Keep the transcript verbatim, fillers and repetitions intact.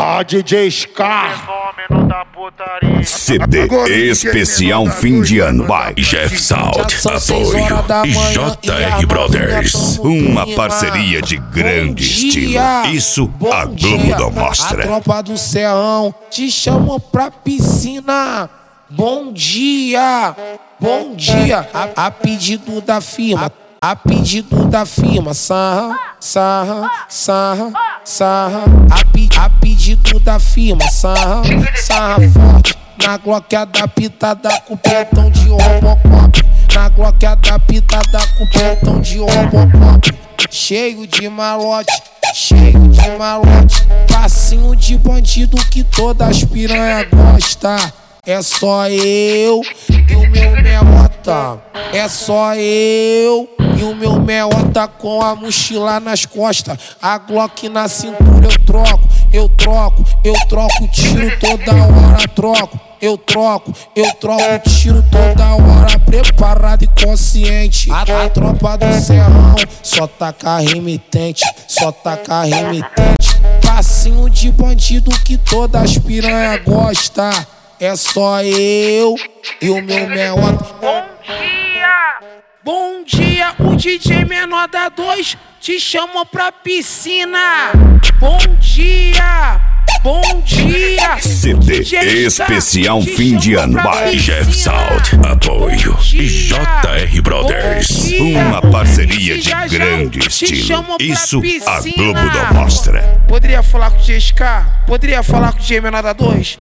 Ah, D J Scar. C D especial fim de ano by Jeff Salt. Apoio J R Brothers. Uma parceria de grande estilo. Isso a Globo não mostra. A tropa do Serrão te chamou pra piscina. Bom dia, bom dia. A, a pedido da firma, a pedido da firma. Sarra, sarra, sarra, sarra. A, pe, a pedido da firma. Sarra, sarra forte. Na Glock adaptada com petão de Robocop. Na Glock adaptada com petão de Robocop. Cheio de malote, cheio de malote. Passinho de bandido que todas as piranha gosta. É só eu e o meu meota. É só eu e o meu meota com a mochila nas costas. A Glock na cintura eu troco, eu troco, eu troco tiro toda hora, troco. Eu troco, eu troco tiro toda hora, preparado e consciente. A, a tropa do Serrão só taca remitente, só taca remitente. Passinho de bandido que todas as piranha gosta. É só eu e o meu meota. Bom dia! Bom dia, o D J menor da dois te chamou pra piscina. Bom dia! Bom dia! C D especial fim de ano by Jeff Salt. Apoio J R Brothers. Uma parceria de grande estilo. Isso a Globo não mostra. Poderia falar com o D J Scar? Poderia falar com o D J menor da dois?